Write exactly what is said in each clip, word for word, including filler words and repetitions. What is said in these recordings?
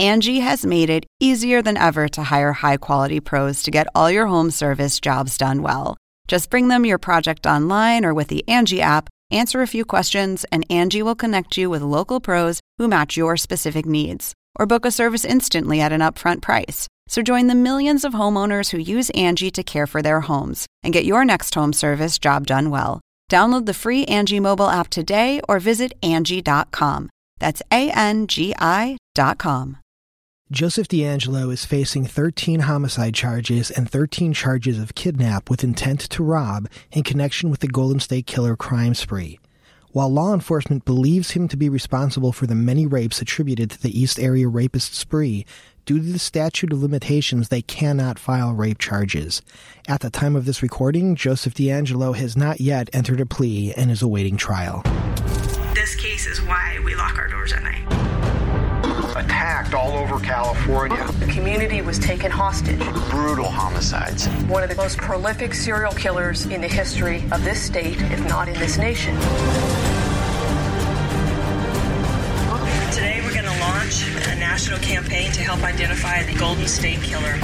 Angie has made it easier than ever to hire high-quality pros to get all your home service jobs done well. Just bring them your project online or with the Angie app, answer a few questions, and Angie will connect you with local pros who match your specific needs. Or book a service instantly at an upfront price. So join the millions of homeowners who use Angie to care for their homes and get your next home service job done well. Download the free Angie mobile app today or visit Angie dot com. That's A N G I dot com. Joseph DeAngelo is facing thirteen homicide charges and thirteen charges of kidnap with intent to rob in connection with the Golden State Killer crime spree. While law enforcement believes him to be responsible for the many rapes attributed to the East Area Rapist spree, due to the statute of limitations, they cannot file rape charges. At the time of this recording, Joseph DeAngelo has not yet entered a plea and is awaiting trial. This case is why we lock our doors at night. Attacked all over California. The community was taken hostage. Brutal homicides. One of the most prolific serial killers in the history of this state, if not in this nation. Today we're going to launch a national campaign to help identify the Golden State Killer.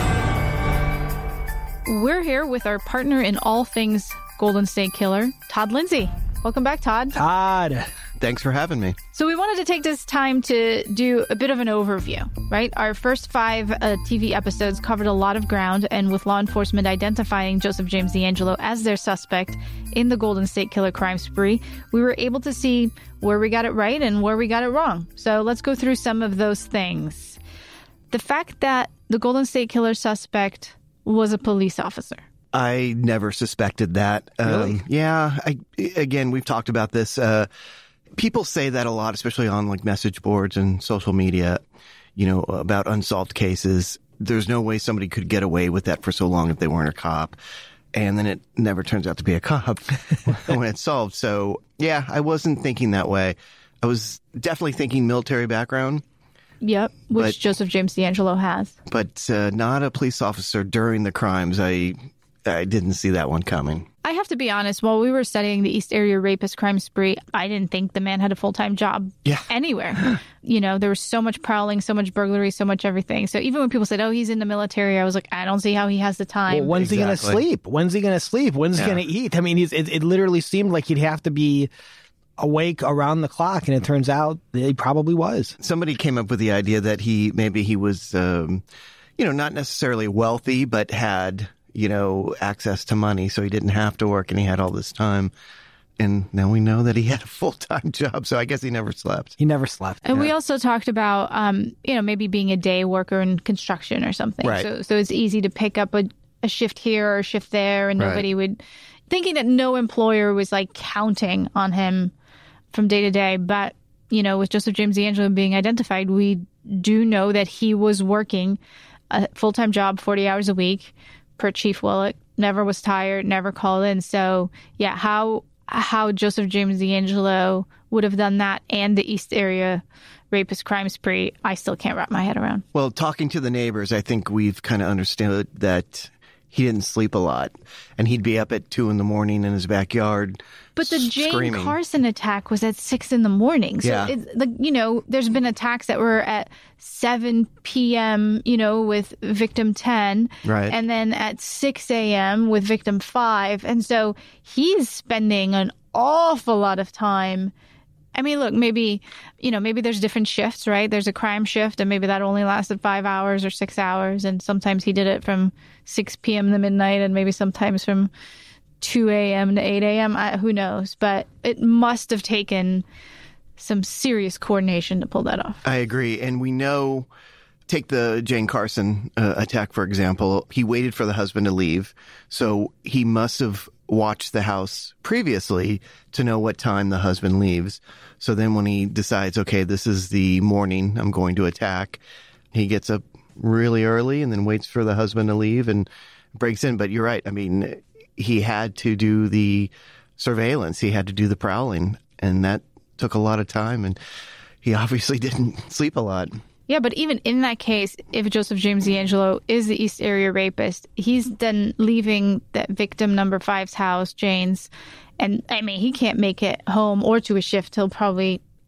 We're here with our partner in all things Golden State Killer, Todd Lindsay. Welcome back, Todd. Todd. Thanks for having me. So we wanted to take this time to do a bit of an overview, right? Our first five uh, T V episodes covered a lot of ground, and with law enforcement identifying Joseph James DeAngelo as their suspect in the Golden State Killer crime spree, we were able to see where we got it right and where we got it wrong. So let's go through some of those things. The fact that the Golden State Killer suspect was a police officer. I never suspected that. Really? Um, yeah. I, again, we've talked about this. Uh, people say that a lot, especially on like message boards and social media, you know, about unsolved cases. There's no way somebody could get away with that for so long if they weren't a cop. And then it never turns out to be a cop when it's solved. So, yeah, I wasn't thinking that way. I was definitely thinking military background. Yep, which but, Joseph James DeAngelo has. But uh, not a police officer during the crimes. I I didn't see that one coming. I have to be honest, while we were studying the East Area Rapist crime spree, I didn't think the man had a full-time job yeah. anywhere. You know, there was so much prowling, so much burglary, so much everything. So even when people said, oh, he's in the military, I was like, I don't see how he has the time. Well, when's exactly. he going to sleep? When's he going to sleep? When's yeah. he going to eat? I mean, he's, it, it literally seemed like he'd have to be awake around the clock, and it turns out that he probably was. Somebody came up with the idea that he maybe he was, um, you know, not necessarily wealthy, but had, you know, access to money, so he didn't have to work, and he had all this time. And now we know that he had a full-time job, so I guess he never slept. He never slept. And yeah. we also talked about, um, you know, maybe being a day worker in construction or something. Right. So, so it's easy to pick up a, a shift here or a shift there, and nobody right. would, thinking that no employer was like counting on him from day to day. But, you know, with Joseph James DeAngelo being identified, we do know that he was working a full-time job, forty hours a week, per Chief Willett, never was tired, never called in. So, yeah, how how Joseph James DeAngelo would have done that and the East Area Rapist crime spree, I still can't wrap my head around. Well, talking to the neighbors, I think we've kind of understood that he didn't sleep a lot, and he'd be up at two in the morning in his backyard. But the Jane screaming. Carson attack was at six in the morning. So, Yeah. it's, like, you know, there's been attacks that were at seven p.m., you know, with victim ten. Right. And then at six a.m. with victim five. And so he's spending an awful lot of time. I mean, look, maybe, you know, maybe there's different shifts, right? There's a crime shift, and maybe that only lasted five hours or six hours. And sometimes he did it from six p.m. to midnight, and maybe sometimes from two a.m. to eight a.m. I, who knows? But it must have taken some serious coordination to pull that off. I agree. And we know, take the Jane Carson uh, attack, for example. He waited for the husband to leave. So he must have watched the house previously to know what time the husband leaves. So then when he decides, okay, this is the morning I'm going to attack, he gets up really early and then waits for the husband to leave and breaks in. But you're right. I mean, he had to do the surveillance. He had to do the prowling, and that took a lot of time, and he obviously didn't sleep a lot. Yeah, but even in that case, if Joseph James DeAngelo is the East Area Rapist, he's then leaving that victim number five's house, Jane's, and I mean, he can't make it home or to a shift till probably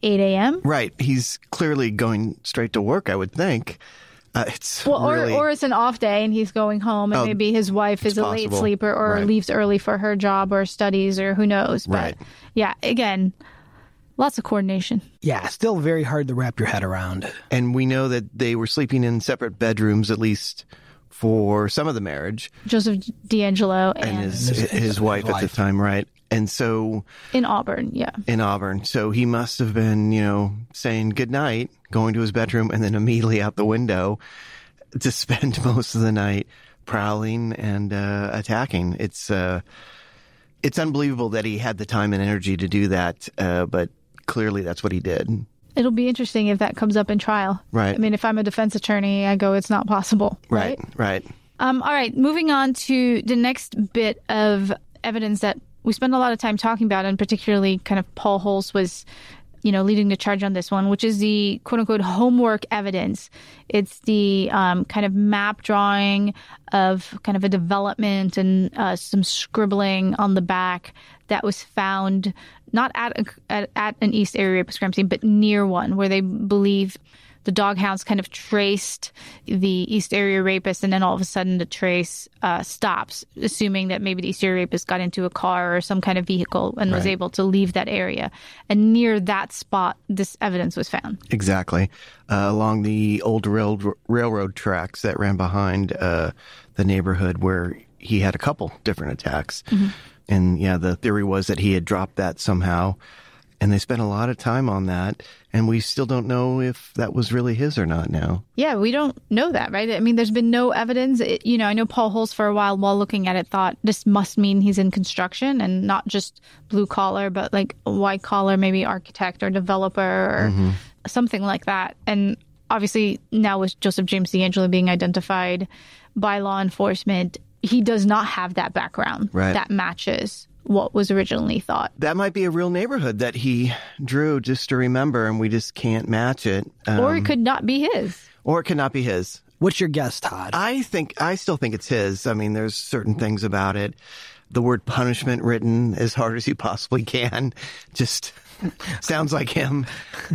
eight a.m. Right. He's clearly going straight to work, I would think. Uh, it's well, or, really... or it's an off day and he's going home, and oh, maybe his wife is a possible. late sleeper or right. leaves early for her job or studies or who knows. But right. yeah, again, lots of coordination. Yeah, still very hard to wrap your head around. And we know that they were sleeping in separate bedrooms, at least for some of the marriage. Joseph DeAngelo and, and his, his, his, his wife, wife at the time, right? And so... In Auburn, yeah. In Auburn. So he must have been, you know, saying goodnight, going to his bedroom, and then immediately out the window to spend most of the night prowling and uh, attacking. It's uh, it's unbelievable that he had the time and energy to do that, uh, but clearly that's what he did. It'll be interesting if that comes up in trial. Right. I mean, if I'm a defense attorney, I go, it's not possible. Right, right. right. Um, all right, moving on to the next bit of evidence that we spend a lot of time talking about, and particularly kind of Paul Hulse was, you know, leading the charge on this one, which is the quote-unquote homework evidence. It's the um, kind of map drawing of kind of a development and uh, some scribbling on the back that was found not at, a, at, at an East Area Rapist crime scene, but near one, where they believe the doghounds kind of traced the East Area Rapist, and then all of a sudden the trace uh, stops, assuming that maybe the East Area Rapist got into a car or some kind of vehicle and was right. able to leave that area. And near that spot, this evidence was found. Exactly. Uh, along the old rail- railroad tracks that ran behind uh, the neighborhood where he had a couple different attacks. Mm-hmm. And yeah, the theory was that he had dropped that somehow. And they spent a lot of time on that, and we still don't know if that was really his or not now. Yeah, we don't know that, right? I mean, there's been no evidence. It, you know, I know Paul Hulse for a while, while looking at it, thought this must mean he's in construction and not just blue collar, but like white collar, maybe architect or developer or mm-hmm. something like that. And obviously now with Joseph James DeAngelo being identified by law enforcement, he does not have that background right. that matches what was originally thought. That might be a real neighborhood that he drew just to remember, and we just can't match it. Um, or it could not be his. Or it could not be his. What's your guess, Todd? I think, I still think it's his. I mean, there's certain things about it. The word punishment written as hard as you possibly can just sounds like him.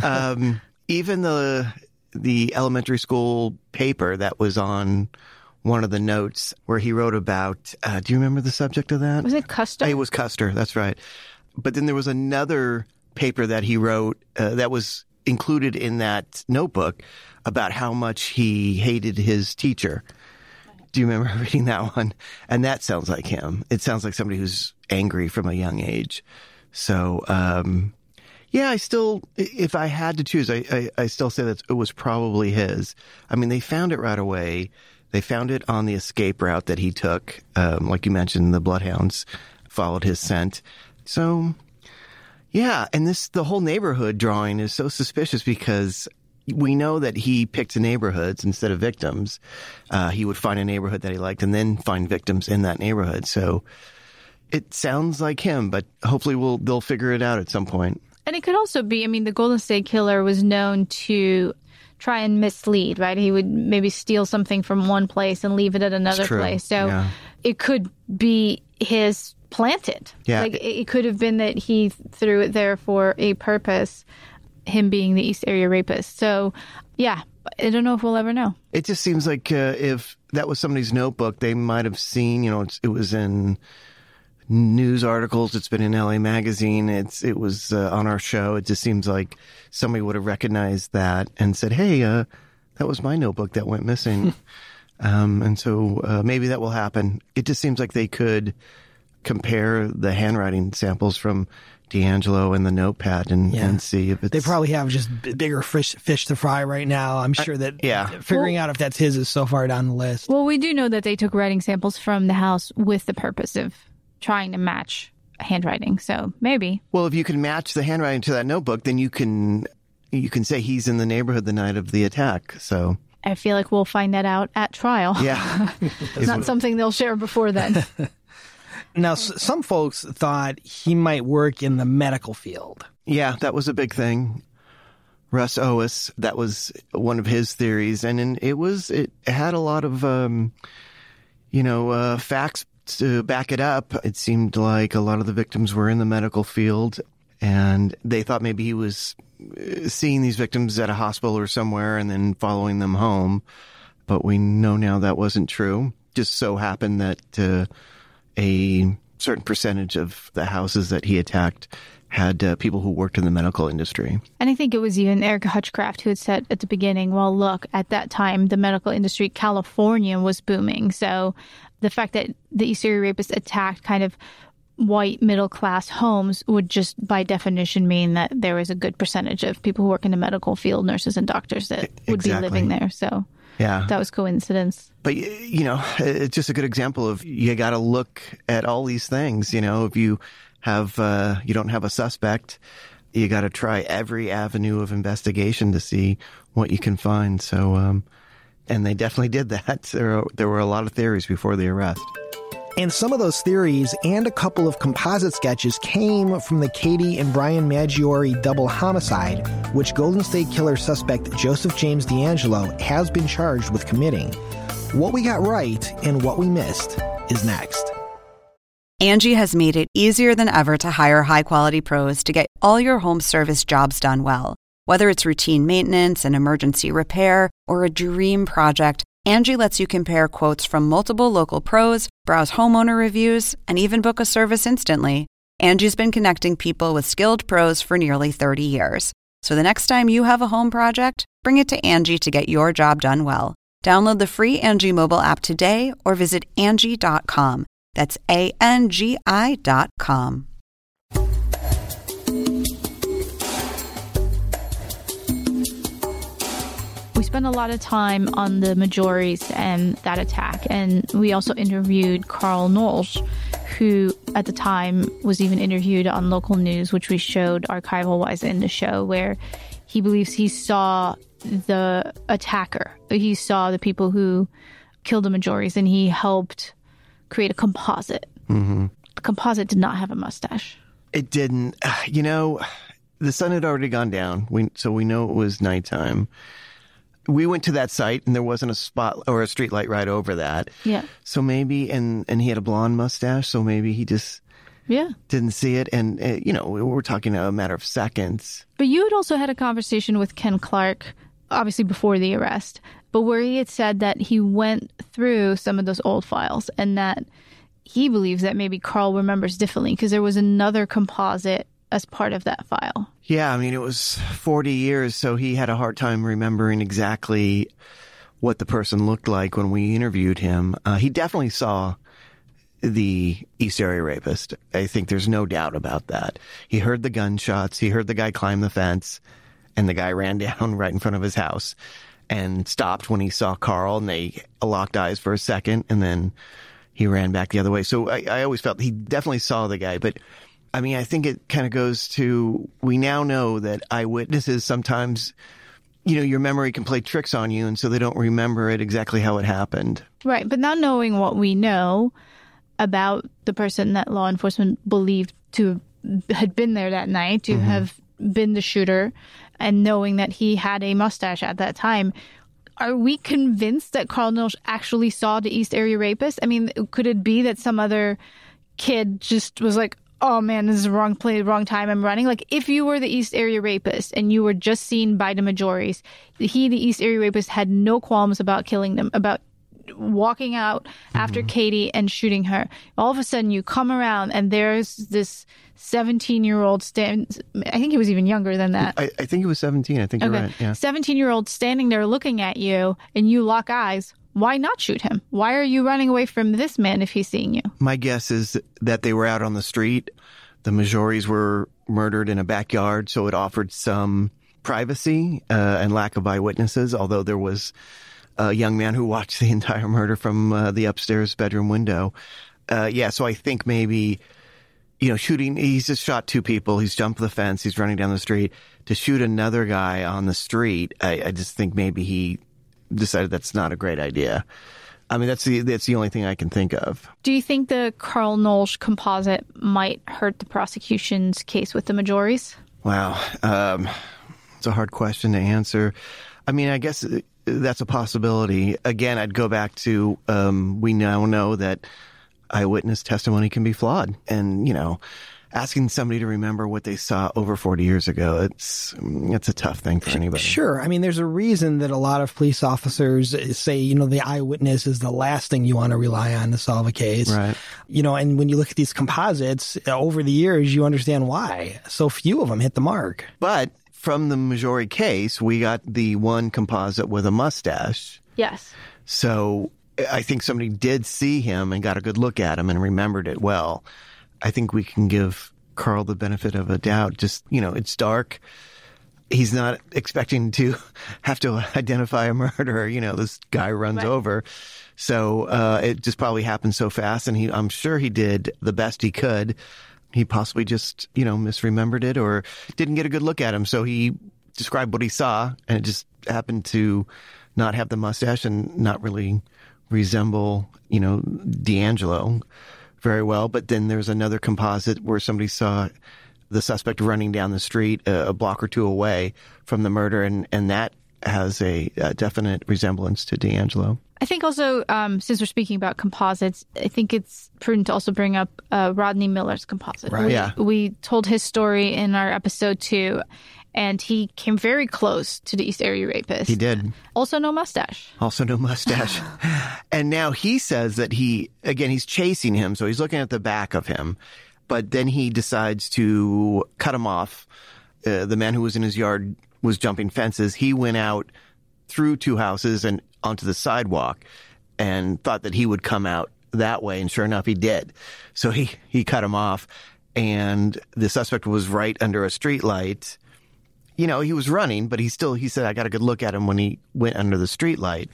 Um, even the the elementary school paper that was on one of the notes where he wrote about, uh, do you remember the subject of that? Was it Custer? It was Custer, that's right. But then there was another paper that he wrote uh, that was included in that notebook about how much he hated his teacher. Do you remember reading that one? And that sounds like him. It sounds like somebody who's angry from a young age. So, um, yeah, I still, if I had to choose, I, I, I still say that it was probably his. I mean, they found it right away. They found it on the escape route that he took. Um, like you mentioned, the bloodhounds followed his scent. So, yeah, and this the whole neighborhood drawing is so suspicious because we know that he picked neighborhoods instead of victims. Uh, he would find a neighborhood that he liked and then find victims in that neighborhood. So it sounds like him, but hopefully we'll they'll figure it out at some point. And it could also be, I mean, the Golden State Killer was known to try and mislead, right? He would maybe steal something from one place and leave it at another place. So yeah. It could be his planted. Yeah. Like it could have been that he threw it there for a purpose, him being the East Area Rapist. So yeah, I don't know if we'll ever know. It just seems like uh, if that was somebody's notebook, they might have seen, you know, it's, it was in news articles. It's been in L A Magazine. It's it was uh, on our show. It just seems like somebody would have recognized that and said, "Hey, uh, that was my notebook that went missing." um, and so uh, maybe that will happen. It just seems like they could compare the handwriting samples from DeAngelo and the notepad and, yeah. and see if it's... They probably have just b- bigger fish fish to fry right now. I'm sure that uh, yeah. figuring well, out if that's his is so far down the list. Well, we do know that they took writing samples from the house with the purpose of trying to match handwriting. So maybe. Well, if you can match the handwriting to that notebook, then you can you can say he's in the neighborhood the night of the attack. So I feel like we'll find that out at trial. Yeah. It's not something they'll share before then. Now, s- some folks thought he might work in the medical field. Yeah, that was a big thing. Russ Owens, that was one of his theories. And in, it was, it had a lot of, um, you know, uh, facts to back it up. It seemed like a lot of the victims were in the medical field. And they thought maybe he was seeing these victims at a hospital or somewhere and then following them home. But we know now that wasn't true. Just so happened that uh, a certain percentage of the houses that he attacked had uh, people who worked in the medical industry. And I think it was even Erica Hutchcraft who had said at the beginning, well, look, at that time, the medical industry, California was booming. So the fact that the East Area Rapists attacked kind of white middle-class homes would just by definition mean that there was a good percentage of people who work in the medical field, nurses and doctors, that would Exactly. be living there. So yeah, that was coincidence. But, you know, it's just a good example of you got to look at all these things. You know, if you have uh, you don't have a suspect, you got to try every avenue of investigation to see what you can find. So, um, and they definitely did that. There, there were a lot of theories before the arrest. And some of those theories and a couple of composite sketches came from the Katie and Brian Maggiore double homicide, which Golden State Killer suspect Joseph James DeAngelo has been charged with committing. What we got right and what we missed is next. Angie has made it easier than ever to hire high-quality pros to get all your home service jobs done well. Whether it's routine maintenance, an emergency repair, or a dream project, Angie lets you compare quotes from multiple local pros, browse homeowner reviews, and even book a service instantly. Angie's been connecting people with skilled pros for nearly thirty years. So the next time you have a home project, bring it to Angie to get your job done well. Download the free Angie mobile app today or visit Angie dot com. That's A N G I dot com. We spent a lot of time on the Maggiores and that attack, and we also interviewed Carl Nolsch, who at the time was even interviewed on local news, which we showed archival-wise in the show, where he believes he saw the attacker. He saw the people who killed the Maggiores, and he helped create a composite. Mm-hmm. The composite did not have a mustache. It didn't. You know, the sun had already gone down, we, so we know it was nighttime. We went to that site, and there wasn't a spot or a street light right over that. Yeah. So maybe, and, and he had a blonde mustache, so maybe he just yeah didn't see it. And, uh, you know, we're talking a matter of seconds. But you had also had a conversation with Ken Clark, obviously before the arrest, but where he had said that he went through some of those old files and that he believes that maybe Carl remembers differently because there was another composite as part of that file. Yeah, I mean, it was forty years, so he had a hard time remembering exactly what the person looked like when we interviewed him. Uh, he definitely saw the East Area Rapist. I think there's no doubt about that. He heard the gunshots. He heard the guy climb the fence, and the guy ran down right in front of his house and stopped when he saw Carl, and they locked eyes for a second, and then he ran back the other way. So I, I always felt he definitely saw the guy, but I mean, I think it kind of goes to, we now know that eyewitnesses sometimes, you know, your memory can play tricks on you, and so they don't remember it exactly how it happened. Right. But not knowing what we know about the person that law enforcement believed to had been there that night, to mm-hmm. have been the shooter, and knowing that he had a mustache at that time, are we convinced that Carl Nolsch actually saw the East Area Rapist? I mean, could it be that some other kid just was like, oh man, this is the wrong place, wrong time, I'm running? Like, if you were the East Area Rapist and you were just seen by the Maggiores, he, the East Area Rapist, had no qualms about killing them, about walking out mm-hmm. after Katie and shooting her. All of a sudden, you come around and there's this seventeen-year-old stand. I think he was even younger than that. I, I think he was seventeen. I think okay. you're right. Yeah. seventeen-year-old standing there looking at you, and you lock eyes. Why not shoot him? Why are you running away from this man if he's seeing you? My guess is that they were out on the street. The Maggiores were murdered in a backyard, so it offered some privacy uh, and lack of eyewitnesses, although there was a young man who watched the entire murder from uh, the upstairs bedroom window. Uh, yeah, so I think maybe, you know, shooting, he's just shot two people. He's jumped the fence. He's running down the street. To shoot another guy on the street, I, I just think maybe he decided that's not a great idea. I mean, that's the that's the only thing I can think of. Do you think the Carl Nolsch composite might hurt the prosecution's case with the Maggiores? Wow. Um, it's a hard question to answer. I mean, I guess that's a possibility. Again, I'd go back to, um, we now know that eyewitness testimony can be flawed. And, you know, asking somebody to remember what they saw over forty years ago, it's it's a tough thing for anybody. Sure. I mean, there's a reason that a lot of police officers say, you know, the eyewitness is the last thing you want to rely on to solve a case. Right. You know, and when you look at these composites, over the years, you understand why so few of them hit the mark. But from the Maggiore case, we got the one composite with a mustache. Yes. So I think somebody did see him and got a good look at him and remembered it well. I think we can give Carl the benefit of a doubt. Just, you know, it's dark. He's not expecting to have to identify a murderer. You know, this guy runs right. over. So uh, it just probably happened so fast. And he, I'm sure he did the best he could. He possibly just, you know, misremembered it or didn't get a good look at him. So he described what he saw, and it just happened to not have the mustache and not really resemble, you know, D'Angelo very well. But then there's another composite where somebody saw the suspect running down the street a, a block or two away from the murder, and, and that has a, a definite resemblance to D'Angelo. I think also, um, since we're speaking about composites, I think it's prudent to also bring up uh, Rodney Miller's composite. Right. We, Yeah. we told his story in our episode two, and he came very close to the East Area Rapist. He did. Also no mustache. Also no mustache. And now he says that he, again, he's chasing him, so he's looking at the back of him, but then he decides to cut him off. Uh, the man who was in his yard was jumping fences. He went out through two houses and onto the sidewalk and thought that he would come out that way. And sure enough, he did. So he, he cut him off, and the suspect was right under a street light. You know, he was running, but he still, he said, I got a good look at him when he went under the street light.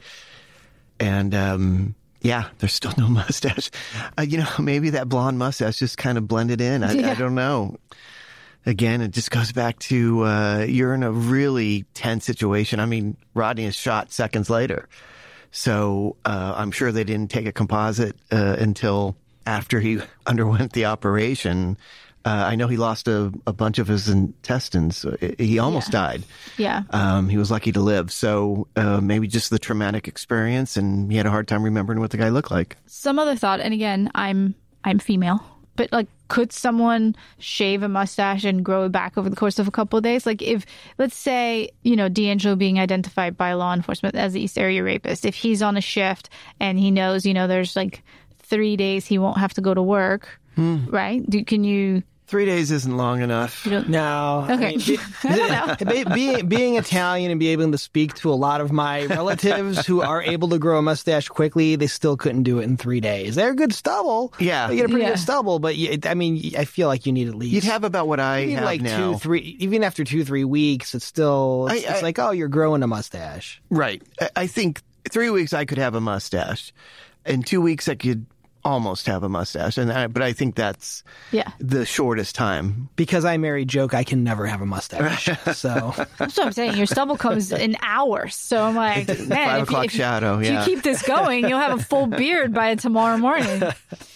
And, um, yeah, there's still no mustache. Uh, you know, maybe that blonde mustache just kind of blended in. I, yeah. I don't know. Again, it just goes back to uh, you're in a really tense situation. I mean, Rodney is shot seconds later. So uh, I'm sure they didn't take a composite uh, until after he underwent the operation. Uh, I know he lost a, a bunch of his intestines. He almost Yeah. died. Yeah. Um, he was lucky to live. So uh, maybe just the traumatic experience, and he had a hard time remembering what the guy looked like. Some other thought, and again, I'm I'm female, but like, could someone shave a mustache and grow it back over the course of a couple of days? Like, if, let's say, you know, D'Angelo being identified by law enforcement as the East Area Rapist, if he's on a shift and he knows, you know, there's like three days he won't have to go to work, hmm. right? Do, can you... Three days isn't long enough. No. Okay. I mean, be, being, being Italian and being able to speak to a lot of my relatives who are able to grow a mustache quickly, they still couldn't do it in three days. They're good stubble. Yeah. They get a pretty Yeah. good stubble, but you, I mean, I feel like you need at least... You'd have about what I you need have like now. two, three... Even after two, three weeks, it's still... It's, I- I- it's like, oh, you're growing a mustache. Right. I- I think three weeks I could have a mustache. In two weeks I could almost have a mustache. And I, but I think that's Yeah. the shortest time. Because I married Joke, I can never have a mustache. So... That's what I'm saying. Your stubble comes in hours. So I'm like, man, Five if, o'clock you, if, shadow, if yeah. you keep this going, you'll have a full beard by tomorrow morning.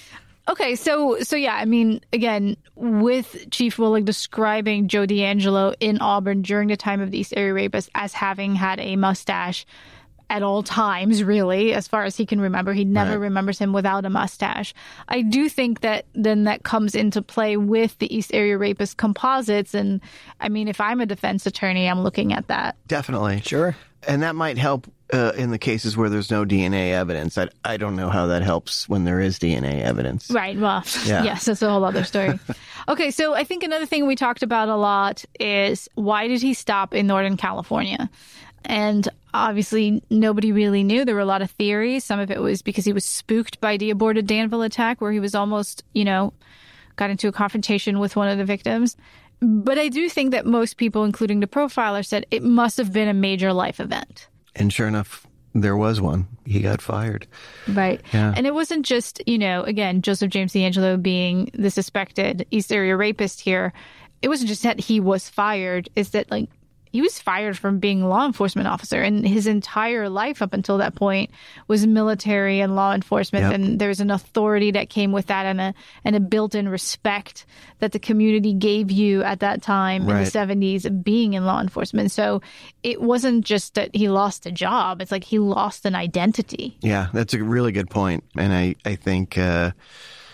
Okay, so so yeah, I mean, again, with Chief Willig describing Joe D'Angelo in Auburn during the time of the East Area Rapist as having had a mustache at all times, really, as far as he can remember. He never Right. remembers him without a mustache. I do think that then that comes into play with the East Area Rapist composites. And I mean, if I'm a defense attorney, I'm looking at that. Definitely. Sure. And that might help uh, in the cases where there's no D N A evidence. I, I don't know how that helps when there is D N A evidence. Right. Well, Yeah. yes, that's a whole other story. Okay. So I think another thing we talked about a lot is, why did he stop in Northern California? And obviously, nobody really knew. There were a lot of theories. Some of it was because he was spooked by the aborted Danville attack, where he was almost, you know, got into a confrontation with one of the victims. But I do think that most people, including the profiler, said it must have been a major life event. And sure enough, there was one. He got fired. Right. Yeah. And it wasn't just, you know, again, Joseph James D'Angelo being the suspected East Area Rapist here. It wasn't just that he was fired. It's that, like, he was fired from being a law enforcement officer, and his entire life up until that point was military and law enforcement. Yep. And there's an authority that came with that, and a and a built-in respect that the community gave you at that time in the Right. seventies of being in law enforcement. So it wasn't just that he lost a job. It's like he lost an identity. Yeah, that's a really good point. And I, I think uh,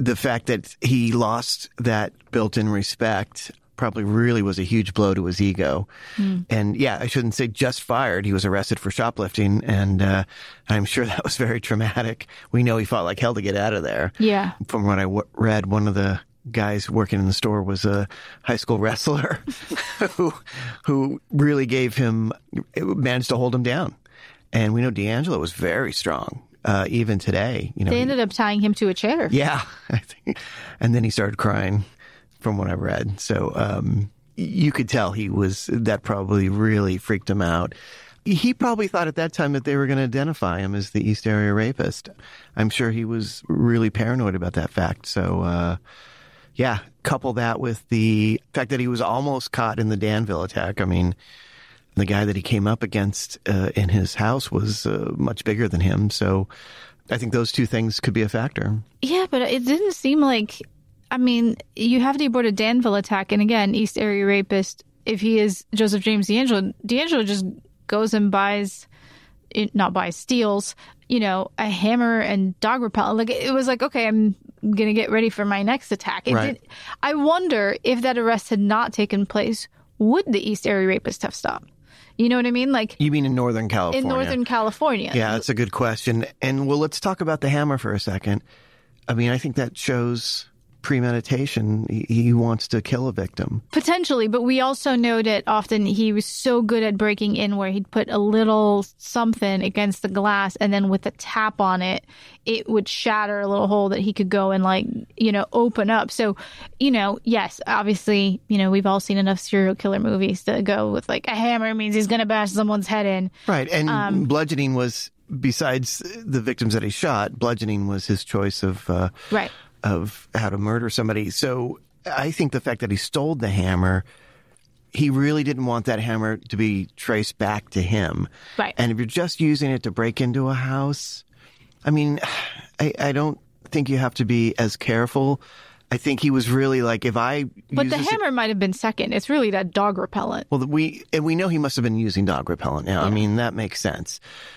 the fact that he lost that built-in respect probably really was a huge blow to his ego. Mm. And yeah, I shouldn't say just fired. He was arrested for shoplifting, and uh, I'm sure that was very traumatic. We know he fought like hell to get out of there. Yeah. From what I w- read, one of the guys working in the store was a high school wrestler who who really gave him, managed to hold him down. And we know D'Angelo was very strong, uh, even today. You know, they ended he, up tying him to a chair. Yeah. I think, and then he started crying, from what I read. So um, you could tell he was, that probably really freaked him out. He probably thought at that time that they were going to identify him as the East Area Rapist. I'm sure he was really paranoid about that fact. So, uh, yeah, couple that with the fact that he was almost caught in the Danville attack. I mean, the guy that he came up against uh, in his house was uh, much bigger than him. So I think those two things could be a factor. Yeah, but it didn't seem like, I mean, you have the aborted Danville attack. And again, East Area Rapist, if he is Joseph James D'Angelo, D'Angelo just goes and buys, not buys, steals, you know, a hammer and dog repellent. Like, it was like, okay, I'm going to get ready for my next attack. It right. did, I wonder if that arrest had not taken place, would the East Area Rapist have stopped? You know what I mean? Like, you mean in Northern California? In Northern California. Yeah, that's a good question. And well, let's talk about the hammer for a second. I mean, I think that shows premeditation. He, he wants to kill a victim. Potentially, but we also know that often he was so good at breaking in where he'd put a little something against the glass, and then with a tap on it, it would shatter a little hole that he could go and, like, you know, open up. So, you know, yes, obviously, you know, we've all seen enough serial killer movies to go with, like, a hammer means he's going to bash someone's head in. Right. And um, bludgeoning was, besides the victims that he shot, bludgeoning was his choice of uh, right. of how to murder somebody. So I think the fact that he stole the hammer, he really didn't want that hammer to be traced back to him. Right. And if you're just using it to break into a house, I mean, I, I don't think you have to be as careful. I think he was really like, if I But use the this, hammer might have been second. It's really that dog repellent. Well, we and we know he must have been using dog repellent now. Yeah. I mean, that makes sense.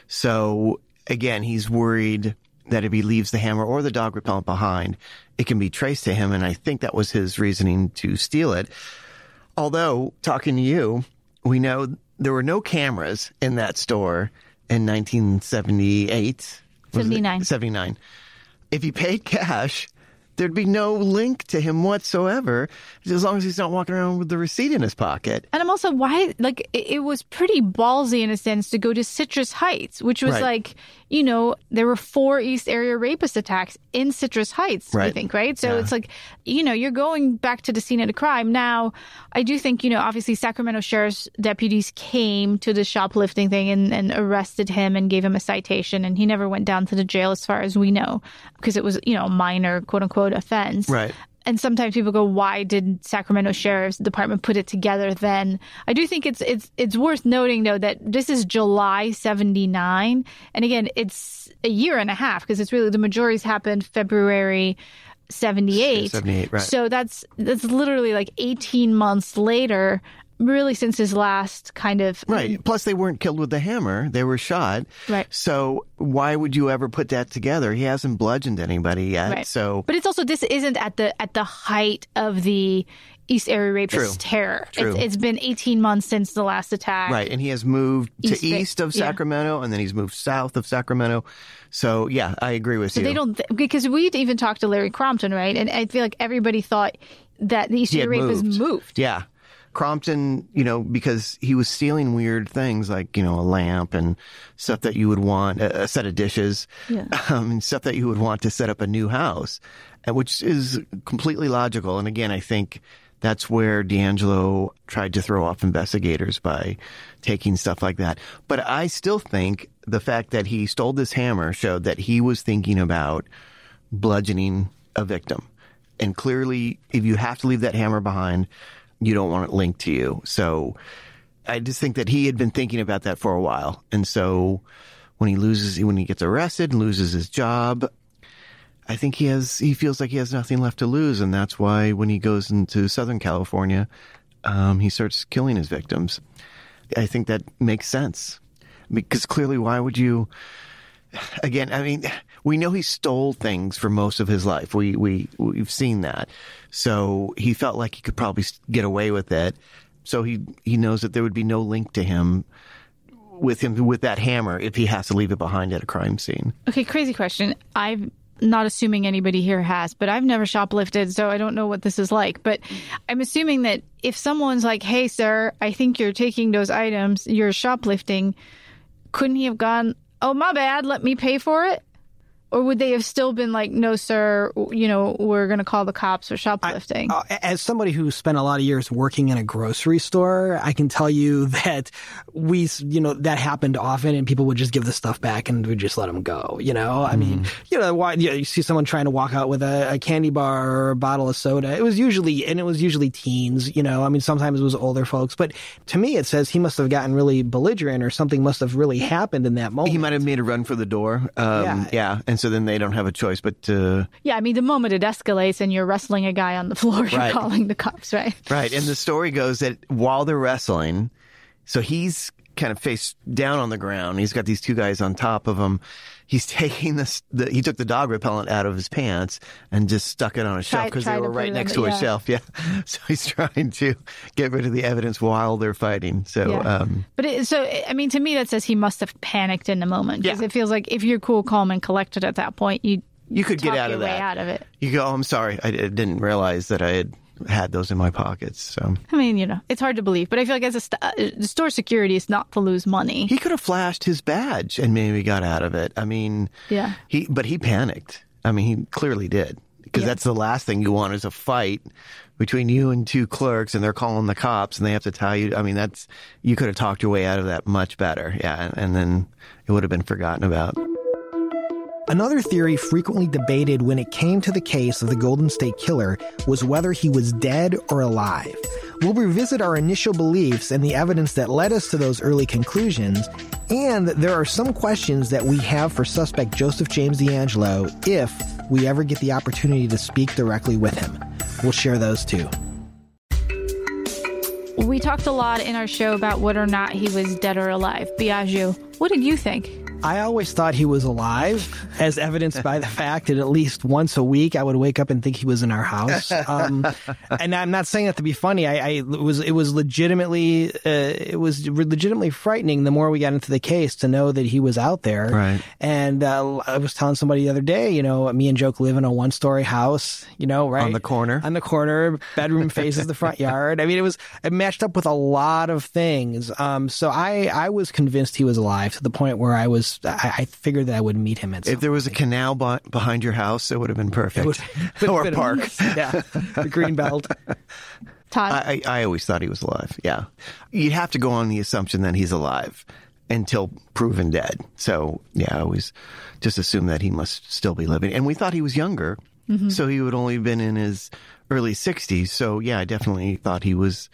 So again, he's worried that if he leaves the hammer or the dog repellent behind, it can be traced to him. And I think that was his reasoning to steal it. Although, talking to you, we know there were no cameras in that store in nineteen seventy-eight. seventy-nine. seventy-nine. If he paid cash, there'd be no link to him whatsoever, as long as he's not walking around with the receipt in his pocket. And I'm also, why, like, it, it was pretty ballsy in a sense to go to Citrus Heights, which was Right. like, you know, there were four East Area Rapist attacks in Citrus Heights, I Right. think, right? So Yeah. it's like, you know, you're going back to the scene of the crime. Now, I do think, you know, obviously Sacramento Sheriff's deputies came to the shoplifting thing and, and arrested him and gave him a citation, and he never went down to the jail as far as we know, because it was, you know, a minor, quote unquote, offense. Right. And sometimes people go, why did Sacramento Sheriff's Department put it together then? I do think it's it's it's worth noting, though, that this is July seventy-nine. And again, it's a year and a half, because it's really, the majorities happened February seventy-eight. seventy-eight, right. So that's that's literally like eighteen months later, really, since his last kind of... Right. Plus, they weren't killed with the hammer. They were shot. Right. So why would you ever put that together? He hasn't bludgeoned anybody yet. Right. So, But it's also, this isn't at the at the height of the East Area Rapist True. terror. True. It's, it's been eighteen months since the last attack. right. And he has moved to East east, Bay- of yeah. Sacramento, and then he's moved south of Sacramento. So, yeah, I agree with So you. they don't, th- because we'd even talked to Larry Crompton, right? And I feel like everybody thought that the East He Area had Rapist moved. moved. Yeah. Crompton, you know, because he was stealing weird things like, you know, a lamp and stuff that you would want, a, a set of dishes, Yeah. um, and stuff that you would want to set up a new house, and which is completely logical. And again, I think that's where D'Angelo tried to throw off investigators by taking stuff like that. But I still think the fact that he stole this hammer showed that he was thinking about bludgeoning a victim. And clearly, if you have to leave that hammer behind, you don't want it linked to you. So I just think that he had been thinking about that for a while. And so when he loses, when he gets arrested and loses his job, I think he has, he feels like he has nothing left to lose. And that's why when he goes into Southern California, um, he starts killing his victims. I think that makes sense, because clearly, why would you, again, I mean, we know he stole things for most of his life. We, we, we've seen that. So he felt like he could probably get away with it. So he, he knows that there would be no link to him with him with that hammer if he has to leave it behind at a crime scene. Okay, crazy question. I'm not assuming anybody here has, but I've never shoplifted, so I don't know what this is like. But I'm assuming that if someone's like, hey, sir, I think you're taking those items, you're shoplifting, couldn't he have gone, oh, my bad, let me pay for it? Or would they have still been like, no, sir, you know, we're going to call the cops for shoplifting? I, uh, as somebody who spent a lot of years working in a grocery store, I can tell you that we, you know, that happened often and people would just give the stuff back and would just let them go. You know, I mm. mean, you know, why, you know, you see someone trying to walk out with a, a candy bar or a bottle of soda. It was usually, and it was usually teens, you know, I mean, sometimes it was older folks. But to me, it says he must have gotten really belligerent or something must have really happened in that moment. He might have made a run for the door. Um, yeah. yeah. And so then they don't have a choice but to... Yeah, I mean, the moment it escalates and you're wrestling a guy on the floor, you're right. calling the cops, right? Right. And the story goes that while they're wrestling, so he's kind of face down on the ground. He's got these two guys on top of him. He's taking this, the, he took the dog repellent out of his pants and just stuck it on a shelf because they were right next to a yeah. shelf. Yeah. So he's trying to get rid of the evidence while they're fighting. So, yeah. um, but it, so, I mean, to me, that says he must have panicked in the moment because yeah. it feels like if you're cool, calm, and collected at that point, you you could get out of that. Way out of it. You go, oh, I'm sorry. I, I didn't realize that I had had those in my pockets. So I mean, you know, it's hard to believe, but I feel like as a st- uh, store security is not to lose money. He could have flashed his badge and maybe got out of it. I mean, yeah. He, but he panicked. I mean, he clearly did because yeah. that's the last thing you want is a fight between you and two clerks, and they're calling the cops, and they have to tell you. I mean, that's you could have talked your way out of that much better. Yeah, and, and then it would have been forgotten about. Another theory frequently debated when it came to the case of the Golden State Killer was whether he was dead or alive. We'll revisit our initial beliefs and the evidence that led us to those early conclusions, and there are some questions that we have for suspect Joseph James DeAngelo if we ever get the opportunity to speak directly with him. We'll share those too. We talked a lot in our show about whether or not he was dead or alive. Biagio, what did you think? I always thought he was alive, as evidenced by the fact that at least once a week I would wake up and think he was in our house. Um, and I'm not saying that to be funny. I, I it was it was legitimately uh, it was legitimately frightening the more we got into the case to know that he was out there. Right. And uh, I was telling somebody the other day, you know, me and Joke live in a one-story house, you know, right on the corner. On the corner, bedroom faces the front yard. I mean, it was it matched up with a lot of things. Um, so I I was convinced he was alive to the point where I was. I, I figured that I would meet him at some If there was point. a canal b- behind your house, it would have been perfect. Would, would or a park. Yeah, the green belt. Todd? I, I always thought he was alive, yeah. You'd have to go on the assumption that he's alive until proven dead. So, yeah, I always just assumed that he must still be living. And we thought he was younger, mm-hmm. so he would only been in his early sixties. So, yeah, I definitely thought he was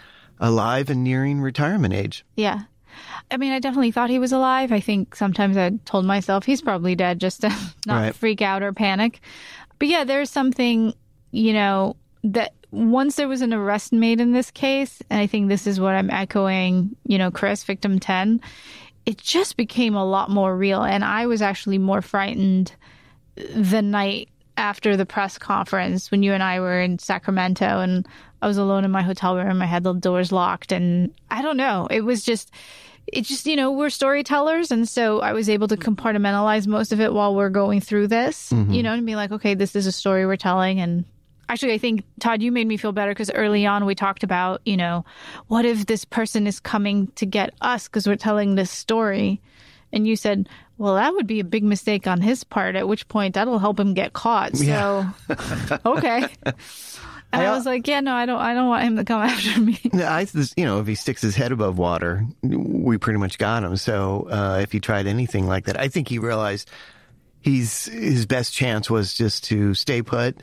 alive and nearing retirement age. Yeah. I mean, I definitely thought he was alive. I think sometimes I told myself he's probably dead just to not right. freak out or panic. But yeah, there's something, you know, that once there was an arrest made in this case, and I think this is what I'm echoing, you know, Chris, victim ten, it just became a lot more real. And I was actually more frightened the night after the press conference when you and I were in Sacramento and I was alone in my hotel room. I had the doors locked and I don't know. It was just, it just, you know, we're storytellers. And so I was able to compartmentalize most of it while we're going through this, mm-hmm. you know, and be like, okay, this is a story we're telling. And actually, I think, Todd, you made me feel better because early on we talked about, you know, what if this person is coming to get us because we're telling this story? And you said, well, that would be a big mistake on his part, at which point that'll help him get caught. So, yeah. Okay. And I, I was like, yeah, no, I don't I don't want him to come after me. I, you know, if he sticks his head above water, we pretty much got him. So uh, if he tried anything like that, I think he realized he's his best chance was just to stay put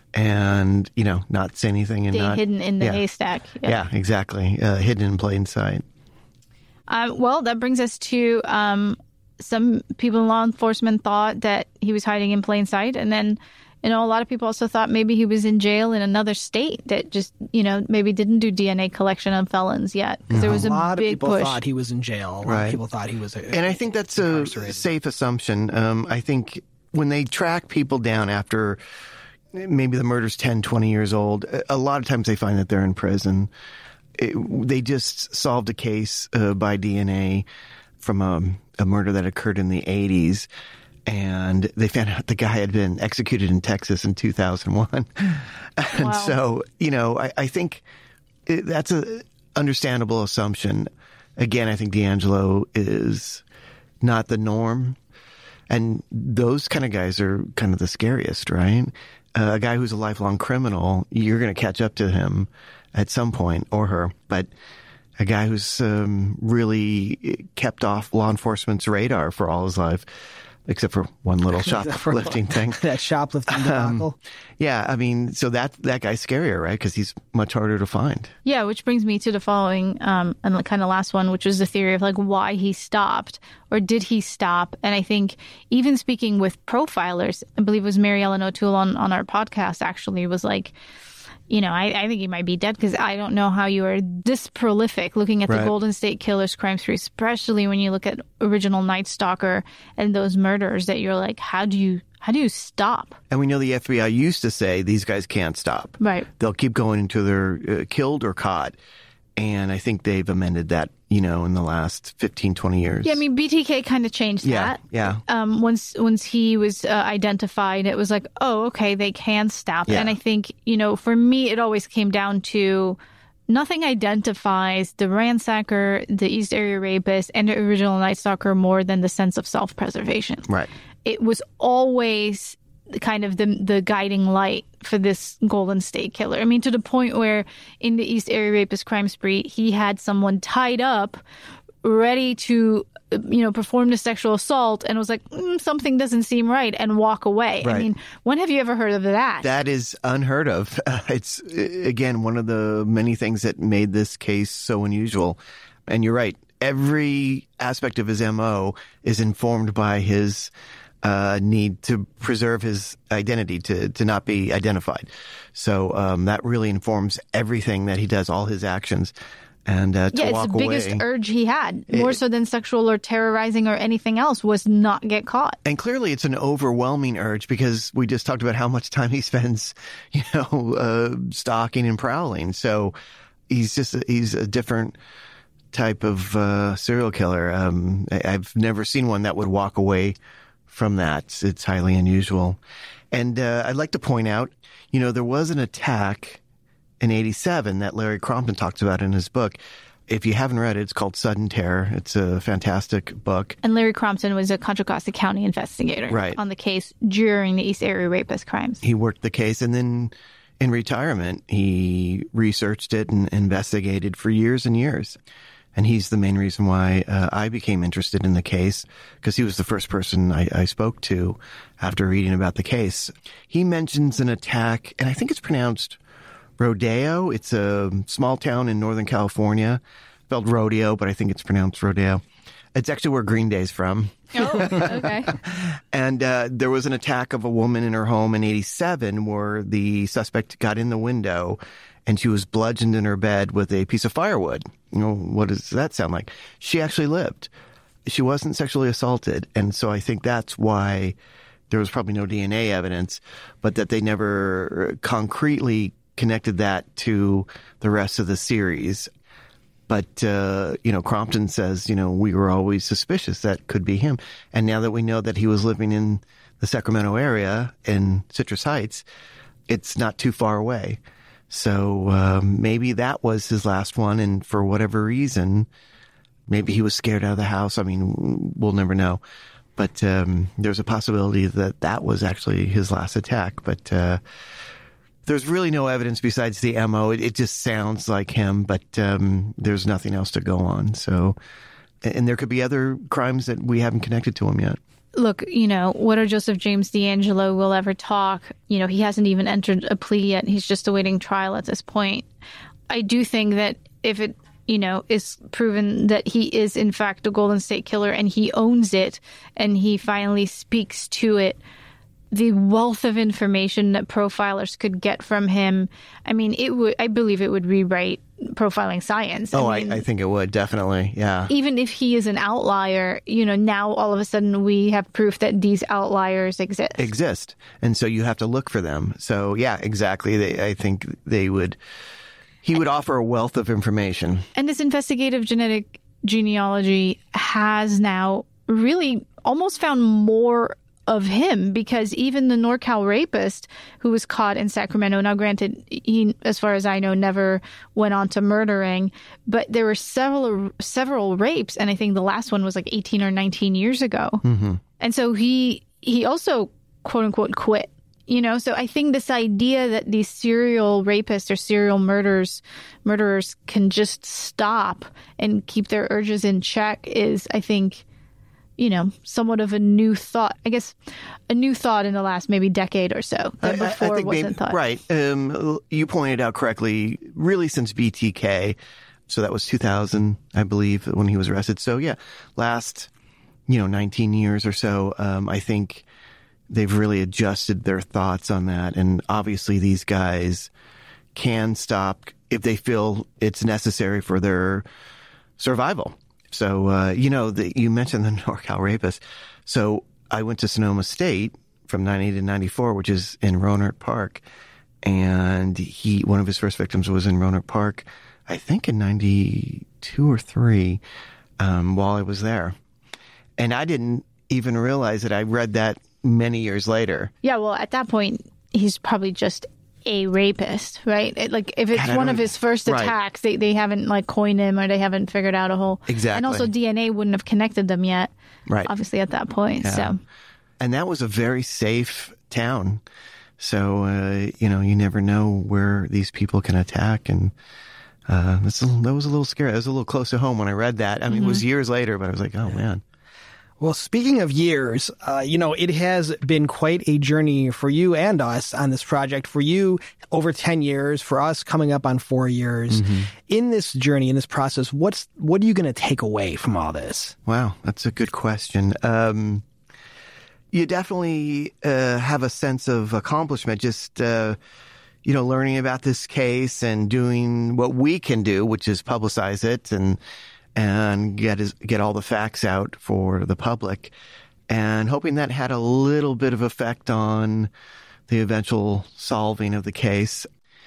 and, you know, not say anything. And stay not hidden in the yeah. haystack. Yeah, yeah exactly. Uh, hidden in plain sight. Um, well, that brings us to um, some people in law enforcement thought that he was hiding in plain sight. And then, you know, a lot of people also thought maybe he was in jail in another state that just, you know, maybe didn't do D N A collection on felons yet. Because there was a, a lot big of people push. thought he was in jail. A lot right. of people thought he was a, And I think that's a safe assumption. Um, I think when they track people down after maybe the murder's ten, twenty years old, a lot of times they find that they're in prison. It, they just solved a case uh, by D N A from a, a murder that occurred in the eighties. And they found out the guy had been executed in Texas in two thousand one. And Wow. so, you know, I, I think it, that's a understandable assumption. Again, I think DeAngelo is not the norm. And those kind of guys are kind of the scariest, right? Uh, a guy who's a lifelong criminal, you're going to catch up to him at some point, or her. But a guy who's um, really kept off law enforcement's radar for all his life, except for one little shoplifting thing. That shoplifting debacle. Um, yeah, I mean, so that that guy's scarier, right? Because he's much harder to find. Yeah, which brings me to the following, um, and the kind of last one, which was the theory of like why he stopped, or did he stop? And I think even speaking with profilers, I believe it was Mary Ellen O'Toole on, on our podcast actually was like, you know, I, I think he might be dead because I don't know how you are this prolific looking at Right. the Golden State Killer's crime spree, especially when you look at original Night Stalker and those murders that you're like, how do you how do you stop? And we know the F B I used to say these guys can't stop. Right. They'll keep going until they're uh, killed or caught. And I think they've amended that, you know, in the last fifteen, twenty years. Yeah, I mean, B T K kind of changed Yeah, that. yeah. Um, once once he was uh, identified, it was like, oh, okay, they can stop. Yeah. And I think, you know, for me, it always came down to nothing identifies the ransacker, the East Area Rapist, and the original Night Stalker more than the sense of self-preservation. Right. It was always kind of the the guiding light for this Golden State Killer. I mean, to the point where in the East Area Rapist crime spree, he had someone tied up, ready to, you know, perform the sexual assault, and was like, mm, something doesn't seem right, and walk away. Right. I mean, when have you ever heard of that? That is unheard of. Uh, it's, uh, again, one of the many things that made this case so unusual. And you're right. Every aspect of his M O is informed by his uh, need to preserve his identity, to, to not be identified. So um, that really informs everything that he does, all his actions. And uh, to yeah, it's walk the biggest away. urge he had, more It- so than sexual or terrorizing or anything else, was not get caught. And clearly it's an overwhelming urge because we just talked about how much time he spends, you know, uh, stalking and prowling. So he's just, a, he's a different type of uh, serial killer. Um, I, I've never seen one that would walk away from that. It's highly unusual. And uh, I'd like to point out, you know, there was an attack in eighty-seven that Larry Crompton talks about in his book. If you haven't read it, it's called Sudden Terror. It's a fantastic book. And Larry Crompton was a Contra Costa County investigator Right. on the case during the East Area Rapist crimes. He worked the case, and then in retirement, he researched it and investigated for years and years. And he's the main reason why uh, I became interested in the case, because he was the first person I, I spoke to after reading about the case. He mentions an attack, and I think it's pronounced Rodeo. It's a small town in Northern California, spelled rodeo, but I think it's pronounced Rodeo. It's actually where Green Day's from. Oh, okay. And uh, there was an attack of a woman in her home in eighty-seven where the suspect got in the window and she was bludgeoned in her bed with a piece of firewood. You know, what does that sound like? She actually lived. She wasn't sexually assaulted. And so I think that's why there was probably no D N A evidence, but that they never concretely connected that to the rest of the series. But, uh, you know, Crompton says, you know, we were always suspicious that could be him. And now that we know that he was living in the Sacramento area in Citrus Heights, it's not too far away. So um, maybe that was his last one. And for whatever reason, maybe he was scared out of the house. I mean, we'll never know. But um, there's a possibility that that was actually his last attack. But uh, there's really no evidence besides the M O. It, it just sounds like him, but um, there's nothing else to go on. So, and there could be other crimes that we haven't connected to him yet. Look, you know, whether Joseph James DeAngelo will ever talk, you know, he hasn't even entered a plea yet. He's just awaiting trial at this point. I do think that if it, you know, is proven that he is in fact a Golden State Killer and he owns it and he finally speaks to it, the wealth of information that profilers could get from him, I mean, it would, I believe it would rewrite profiling science. Oh, I mean, I, I think it would, definitely. Yeah. Even if he is an outlier, you know, now all of a sudden we have proof that these outliers exist. Exist. And so you have to look for them. So, yeah, exactly. They, I think they would, he would offer a wealth of information. And this investigative genetic genealogy has now really almost found more of him, because even the NorCal rapist who was caught in Sacramento, now granted, he, as far as I know, never went on to murdering, but there were several several rapes, and I think the last one was like eighteen or nineteen years ago. Mm-hmm. And so he he also, quote unquote, quit. You know, so I think this idea that these serial rapists or serial murderers murderers can just stop and keep their urges in check is, I think, you know, somewhat of a new thought. I guess a new thought in the last maybe decade or so that I, before I think wasn't maybe, thought. Right. Um, you pointed out correctly, really since B T K. So that was two thousand, I believe, when he was arrested. So, yeah, last, you know, nineteen years or so, um, I think they've really adjusted their thoughts on that. And obviously these guys can stop if they feel it's necessary for their survival. So, uh, you know, the, you mentioned the NorCal rapist. So I went to Sonoma State from ninety to ninety-four, which is in Rohnert Park. And he, one of his first victims was in Rohnert Park, I think in ninety-two or three, um, while I was there. And I didn't even realize that. I read that many years later. Yeah, well, at that point, he's probably just a rapist, right? It, like, if it's one of his first right. attacks, they, they haven't, like, coined him or they haven't figured out a whole... Exactly. And also D N A wouldn't have connected them yet, right? Obviously, at that point, yeah. so... And that was a very safe town. So, uh, you know, you never know where these people can attack. And uh, that's a, that was a little scary. It was a little close to home when I read that. I mean, mm-hmm. It was years later, but I was like, oh, man. Well, speaking of years, uh, you know, it has been quite a journey for you and us on this project. For you, over ten years. For us, coming up on four years. Mm-hmm. In this journey, in this process, what's what are you going to take away from all this? Wow, that's a good question. Um, you definitely uh, have a sense of accomplishment, just, uh, you know, learning about this case and doing what we can do, which is publicize it and and get his, get all the facts out for the public, and hoping that had a little bit of effect on the eventual solving of the case.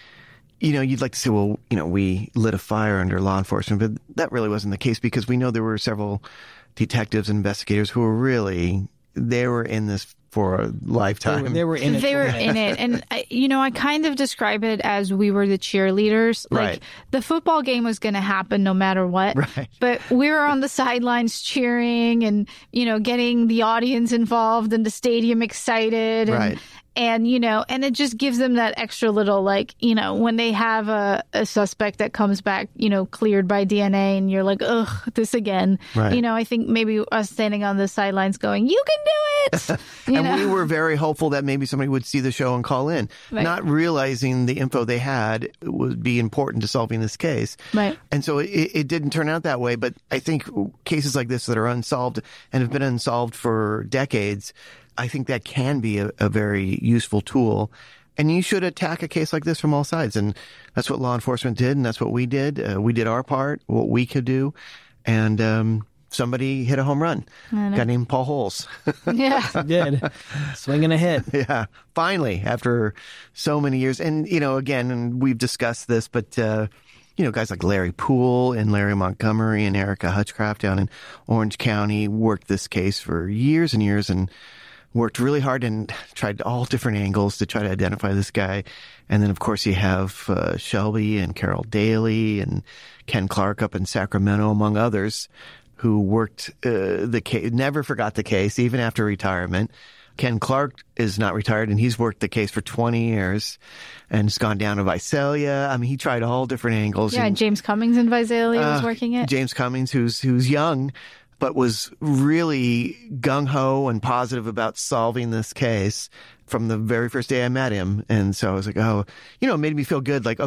You know, you'd like to say, well, you know, we lit a fire under law enforcement, but that really wasn't the case, because we know there were several detectives and investigators who were really, they were in this for a lifetime. They were, they were in it. They were in it. And, I, you know, I kind of describe it as we were the cheerleaders. Like, right. The football game was going to happen no matter what. Right. But we were on the sidelines cheering and, you know, getting the audience involved and the stadium excited. And, right. And, you know, and it just gives them that extra little, like, you know, when they have a, a suspect that comes back, you know, cleared by D N A, and you're like, ugh, this again. Right. You know, I think maybe us standing on the sidelines going, you can do it. You and know? we were very hopeful that maybe somebody would see the show and call in, right. not realizing the info they had would be important to solving this case. Right. And so it, it didn't turn out that way. But I think cases like this that are unsolved and have been unsolved for decades, I think that can be a, a very useful tool. And you should attack a case like this from all sides. And that's what law enforcement did, and that's what we did. Uh, we did our part, what we could do. And um, somebody hit a home run. A guy named Paul Holes. Yeah. He did. Swinging a hit. Yeah. Finally, after so many years. And, you know, again, and we've discussed this, but, uh, you know, guys like Larry Poole and Larry Montgomery and Erica Hutchcraft down in Orange County worked this case for years and years and worked really hard and tried all different angles to try to identify this guy. And then, of course, you have uh, Shelby and Carol Daly and Ken Clark up in Sacramento, among others, who worked uh, the case, never forgot the case, even after retirement. Ken Clark is not retired, and he's worked the case for twenty years and has gone down to Visalia. I mean, he tried all different angles. Yeah, and, James Cummings in Visalia uh, was working it. James Cummings, who's who's young, but was really gung-ho and positive about solving this case from the very first day I met him. And so I was like, oh, you know, it made me feel good. Like, okay,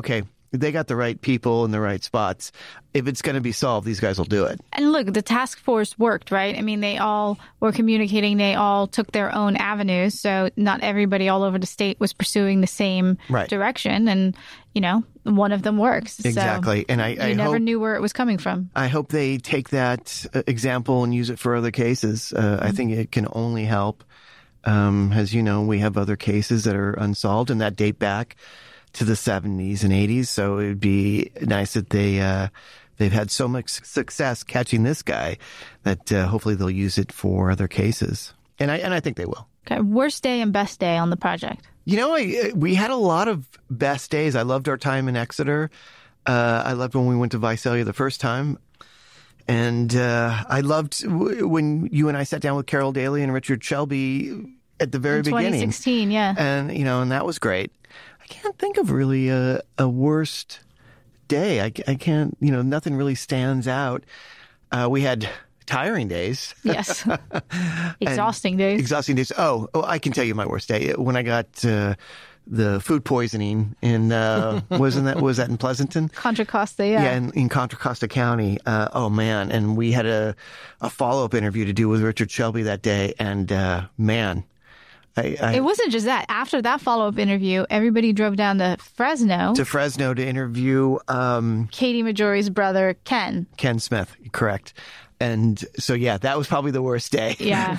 they got the right people in the right spots. If it's going to be solved, these guys will do it. And look, the task force worked, right? I mean, they all were communicating. They all took their own avenues. So not everybody all over the state was pursuing the same Right. direction. And, you know, one of them works. Exactly. So and I, you I never hope, knew where it was coming from. I hope they take that uh, example and use it for other cases. Uh, Mm-hmm. I think it can only help. Um, as you know, we have other cases that are unsolved and that date back to the seventies and eighties. So it would be nice that they, uh, they've had so much success catching this guy that uh, hopefully they'll use it for other cases. And I, and I think they will. Okay. Worst day and best day on the project. You know, I, we had a lot of best days. I loved our time in Exeter. Uh, I loved when we went to Visalia the first time. And uh, I loved w- when you and I sat down with Carol Daly and Richard Shelby at the very In beginning. twenty sixteen, yeah. And, you know, and that was great. I can't think of really a, a worst day. I, I can't, you know, nothing really stands out. Uh, we had tiring days. Yes. Exhausting days. Exhausting days. Oh, oh, I can tell you my worst day. When I got uh, the food poisoning in, uh, wasn't that, was that in Pleasanton? Contra Costa, yeah. Yeah, in, in Contra Costa County. Uh, oh, man. And we had a, a follow-up interview to do with Richard Shelby that day. And, uh, man, I, I, It wasn't just that. After that follow-up interview, everybody drove down to Fresno. to Fresno to interview um, Katie Majori's brother, Ken. Ken Smith, correct. And so, yeah, that was probably the worst day. Yeah.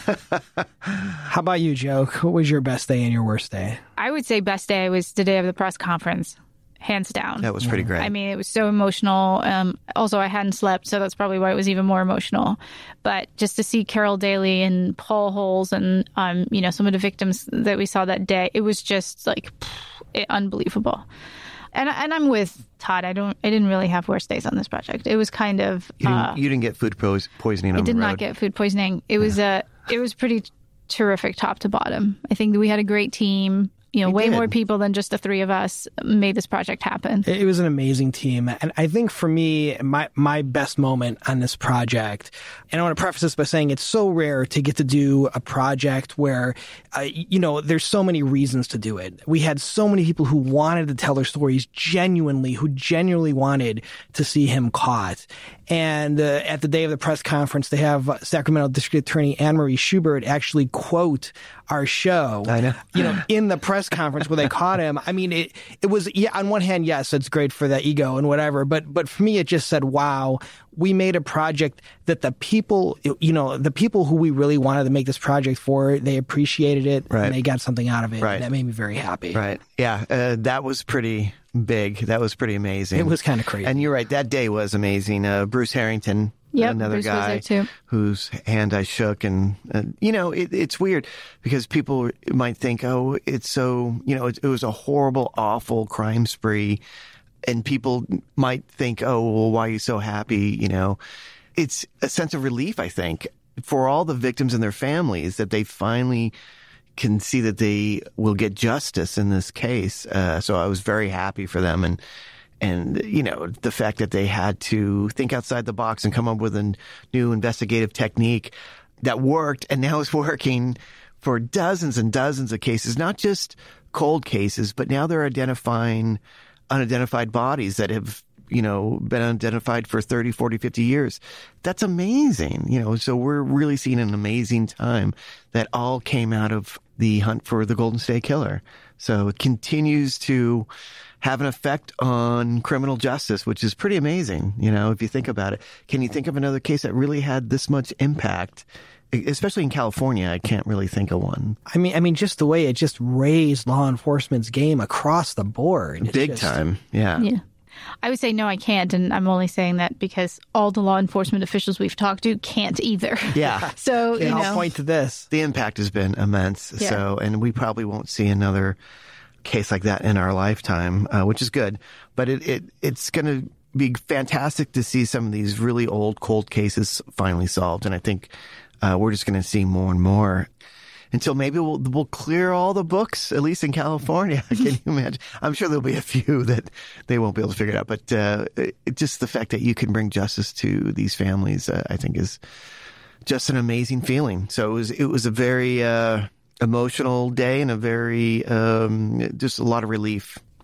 How about you, Joe? What was your best day and your worst day? I would say best day was the day of the press conference, hands down. That was pretty great. I mean, it was so emotional. Um, also, I hadn't slept, so that's probably why it was even more emotional. But just to see Carol Daly and Paul Holes and, um, you know, some of the victims that we saw that day, it was just like pff, it, unbelievable. And and I'm with Todd. I don't. I didn't really have worse days on this project. It was kind of. you, didn't, Uh, you didn't get food po- poisoning on I did the road. not get food poisoning. It was a. It was pretty terrific, top to bottom. I think that we had a great team. You know, We way did. more people than just the three of us made this project happen. It was an amazing team. And I think for me, my, my best moment on this project, and I want to preface this by saying it's so rare to get to do a project where, uh, you know, there's so many reasons to do it. We had so many people who wanted to tell their stories genuinely, who genuinely wanted to see him caught. And uh, at the day of the press conference, they have uh, Sacramento District Attorney Anne Marie Schubert actually quote our show. I know. You know, in the press conference where they caught him. I mean, it it was, yeah, on one hand, yes, it's great for the ego and whatever, but but for me, it just said, wow, we made a project that the people, you know, the people who we really wanted to make this project for, they appreciated it Right. and they got something out of it. Right. That made me very happy. Right. Yeah. Uh, that was pretty big. That was pretty amazing. It was kind of crazy. And you're right. That day was amazing. Uh, Bruce Harrington, Yep, another Bruce was guy there too. whose hand I shook. And, uh, you know, it, it's weird because people might think, oh, it's so, you know, it, it was a horrible, awful crime spree. And people might think, oh, well, why are you so happy? You know, it's a sense of relief, I think, for all the victims and their families that they finally can see that they will get justice in this case. Uh, so I was very happy for them. And, and, you know, the fact that they had to think outside the box and come up with a new investigative technique that worked and now is working for dozens and dozens of cases, not just cold cases, but now they're identifying unidentified bodies that have, you know, been unidentified for thirty, forty, fifty years. That's amazing. You know, so we're really seeing an amazing time that all came out of the hunt for the Golden State Killer. So it continues to have an effect on criminal justice, which is pretty amazing. You know, if you think about it, can you think of another case that really had this much impact? Especially in California, I can't really think of one. I mean, I mean, just the way it just raised law enforcement's game across the board. It's Big just- time. Yeah. Yeah. I would say no, I can't. And I'm only saying that because all the law enforcement officials we've talked to can't either. Yeah. So, They you all know, point to this. The impact has been immense. Yeah. So, and we probably won't see another case like that in our lifetime, uh, which is good. But it, it it's going to be fantastic to see some of these really old, cold cases finally solved. And I think uh, we're just going to see more and more until maybe we'll we'll clear all the books, at least in California. Can you imagine? I'm sure there'll be a few that they won't be able to figure it out. But uh, it, just the fact that you can bring justice to these families, uh, I think, is just an amazing feeling. So it was it was a very uh, emotional day and a very um, just a lot of relief.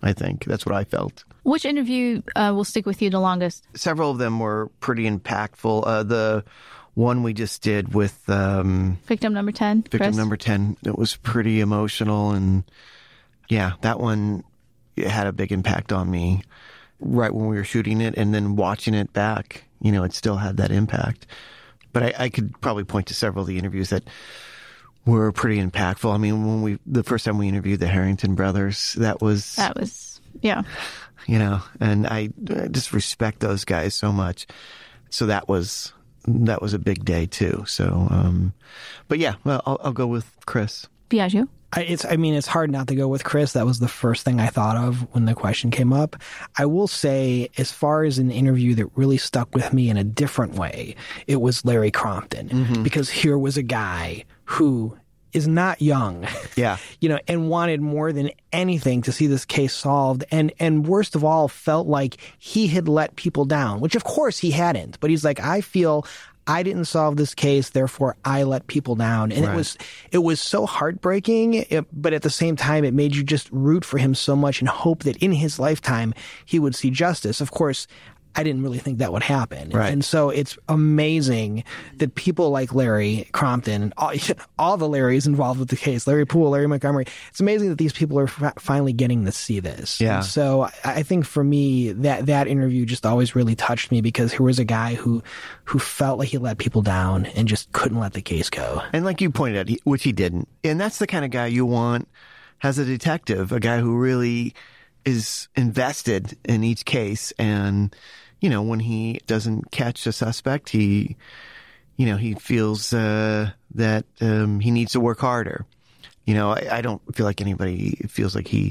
I think. That's what I felt. Which interview uh, will stick with you the longest? Several of them were pretty impactful. Uh, the one we just did with um, Victim number ten. Victim Chris? number ten, it was pretty emotional. And yeah, that one it had a big impact on me right when we were shooting it, and then watching it back, you know, it still had that impact. But I, I could probably point to several of the interviews that were pretty impactful. I mean, when we, the first time we interviewed the Harrington brothers, that was, That was, yeah. you know, and I, I just respect those guys so much. So that was, that was a big day too. So, um, but yeah, well, I'll, I'll go with Chris. Biagio? I, it's, I mean, it's hard not to go with Chris. That was the first thing I thought of when the question came up. I will say, as far as an interview that really stuck with me in a different way, it was Larry Crompton. Mm-hmm. Because here was a guy who is not young. Yeah. You know, and wanted more than anything to see this case solved. And, and worst of all, felt like he had let people down, which of course he hadn't. But he's like, I feel I didn't solve this case, therefore I let people down. And right. it was it was so heartbreaking, it, but at the same time, it made you just root for him so much and hope that in his lifetime he would see justice. Of course, I didn't really think that would happen. Right. And so it's amazing that people like Larry Crompton and all, all the Larrys involved with the case, Larry Poole, Larry Montgomery, it's amazing that these people are f- finally getting to see this. Yeah. And so I, I think for me, that, that interview just always really touched me, because here was a guy who, who felt like he let people down and just couldn't let the case go. And like you pointed out, he, which he didn't. And that's the kind of guy you want as a detective, a guy who really is invested in each case. And you know, when he doesn't catch a suspect, he, you know, he feels uh, that um, he needs to work harder. You know, I, I don't feel like anybody feels like he,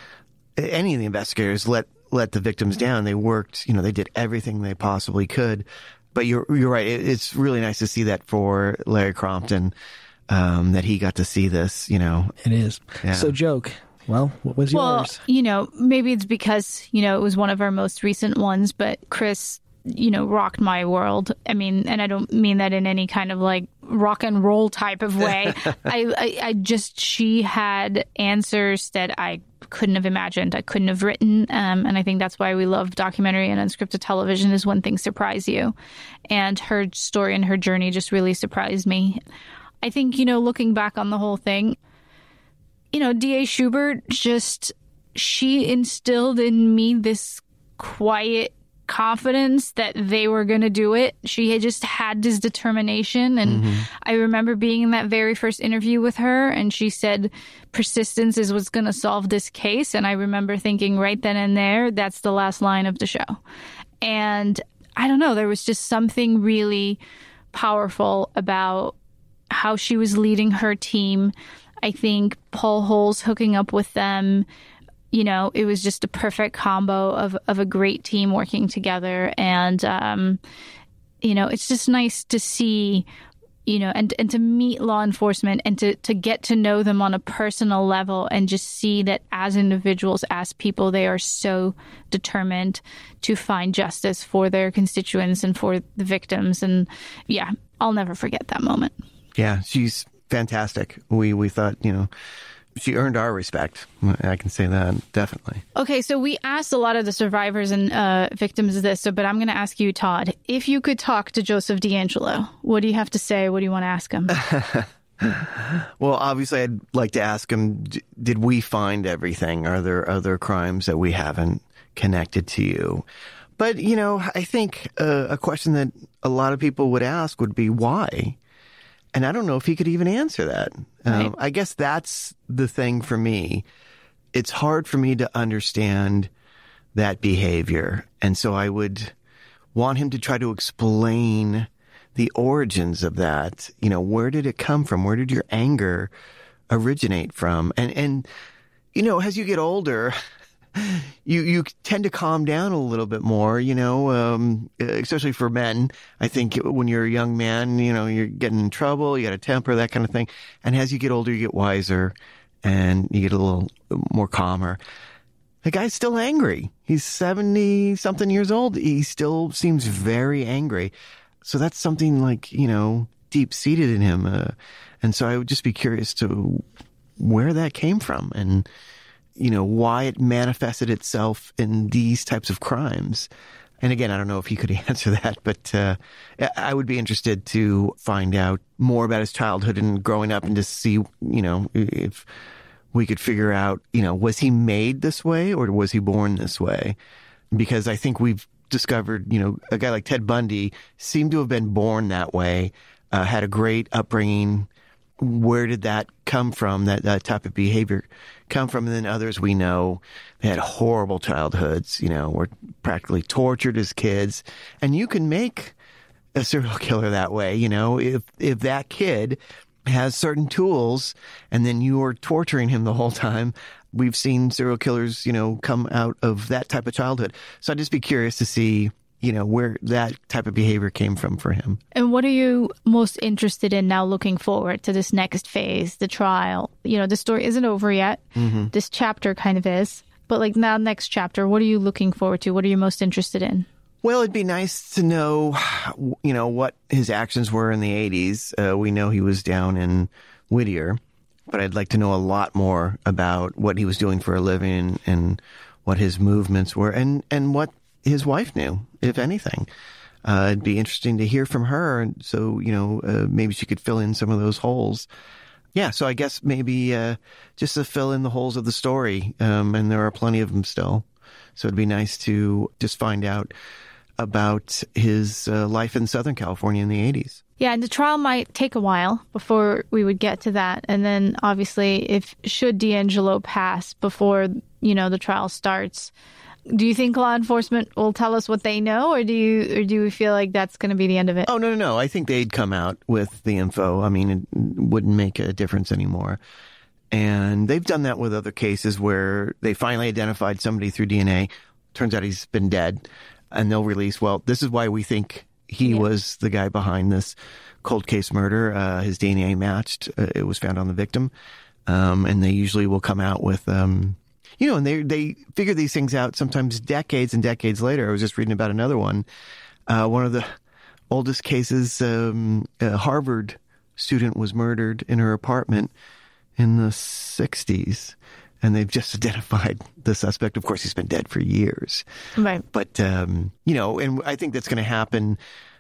any of the investigators let let the victims down. They worked, you know, they did everything they possibly could. But you're you're right. It, it's really nice to see that for Larry Crompton, um, that he got to see this. You know, it is. Yeah. So, Joke. Well, what was well, yours? You know, maybe it's because, you know, it was one of our most recent ones, but Chris, you know, rocked my world. I mean, and I don't mean that in any kind of like rock and roll type of way. I, I, I just, she had answers that I couldn't have imagined, I couldn't have written. Um, and I think that's why we love documentary and unscripted television, is when things surprise you. And her story and her journey just really surprised me. I think, you know, looking back on the whole thing, you know, D A Schubert just, she instilled in me this quiet confidence that they were going to do it. She had just had this determination. And mm-hmm. I remember being in that very first interview with her, and she said, persistence is what's going to solve this case. And I remember thinking right then and there, that's the last line of the show. And I don't know, there was just something really powerful about how she was leading her team. I think Paul Holes hooking up with them, you know, it was just a perfect combo of, of a great team working together. And, um, you know, it's just nice to see, you know, and, and to meet law enforcement and to, to get to know them on a personal level and just see that as individuals, as people, they are so determined to find justice for their constituents and for the victims. And yeah, I'll never forget that moment. Yeah, she's fantastic. We we thought, you know, she earned our respect. I can say that, definitely. Okay, so we asked a lot of the survivors and uh, victims of this, so, but I'm going to ask you, Todd, if you could talk to Joseph DeAngelo, what do you have to say? What do you want to ask him? Well, obviously, I'd like to ask him, did we find everything? Are there other crimes that we haven't connected to you? But, you know, I think uh, a question that a lot of people would ask would be why? And I don't know if he could even answer that. Right. Um, I guess that's the thing for me. It's hard for me to understand that behavior. And so I would want him to try to explain the origins of that. You know, where did it come from? Where did your anger originate from? And, and you know, as you get older, you you tend to calm down a little bit more, you know, um, especially for men. I think when you're a young man, you know, you're getting in trouble, you got a temper, that kind of thing. And as you get older, you get wiser and you get a little more calmer. The guy's still angry. He's seventy something years old. He still seems very angry. So that's something like, you know, deep seated in him. Uh, and so I would just be curious to where that came from and you know, why it manifested itself in these types of crimes. And again, I don't know if he could answer that, but uh, I would be interested to find out more about his childhood and growing up and to see, you know, if we could figure out, you know, was he made this way or was he born this way? Because I think we've discovered, you know, a guy like Ted Bundy seemed to have been born that way, uh, had a great upbringing. Where did that come from, that, that type of behavior come from? And then others we know, they had horrible childhoods, you know, were practically tortured as kids. And you can make a serial killer that way, you know, if if that kid has certain tools and then you are torturing him the whole time. We've seen serial killers, you know, come out of that type of childhood. So I'd just be curious to see, you know, where that type of behavior came from for him. And what are you most interested in now looking forward to this next phase, the trial? You know, the story isn't over yet. Mm-hmm. This chapter kind of is. But like now, next chapter, what are you looking forward to? What are you most interested in? Well, it'd be nice to know, you know, what his actions were in the eighties. Uh, we know he was down in Whittier, but I'd like to know a lot more about what he was doing for a living and, and what his movements were and, and what his wife knew, if anything. Uh, it'd be interesting to hear from her. So, you know, uh, maybe she could fill in some of those holes. Yeah, so I guess maybe uh, just to fill in the holes of the story. Um, and there are plenty of them still. So it'd be nice to just find out about his uh, life in Southern California in the eighties. Yeah, and the trial might take a while before we would get to that. And then obviously, if should D'Angelo pass before, you know, the trial starts, do you think law enforcement will tell us what they know, or do you or do you feel like that's going to be the end of it? Oh, no, no, no. I think they'd come out with the info. I mean, it wouldn't make a difference anymore. And they've done that with other cases where they finally identified somebody through D N A. Turns out he's been dead. And they'll release, well, this is why we think he yeah. was the guy behind this cold case murder. Uh, his D N A matched. Uh, it was found on the victim. Um, and they usually will come out with, um, you know, and they they figure these things out sometimes decades and decades later. I was just reading about another one. Uh, one of the oldest cases, um, a Harvard student was murdered in her apartment in the sixties. And they've just identified the suspect. Of course, he's been dead for years. Right. But, um, you know, and I think that's going to happen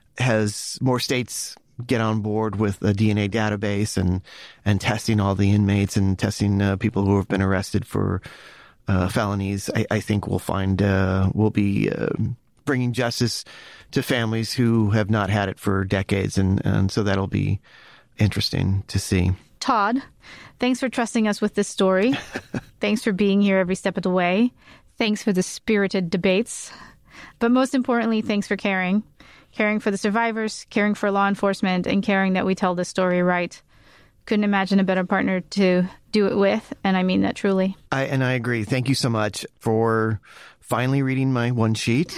as more states get on board with a D N A database and, and testing all the inmates and testing uh, people who have been arrested for uh, felonies. I, I think we'll find, uh, we'll be uh, bringing justice to families who have not had it for decades. And, and so that'll be interesting to see. Todd, thanks for trusting us with this story. Thanks for being here every step of the way. Thanks for the spirited debates. But most importantly, thanks for caring. Caring for the survivors, caring for law enforcement, and caring that we tell this story right. Couldn't imagine a better partner to do it with, and I mean that truly. I, and I agree. Thank you so much for finally reading my one sheet.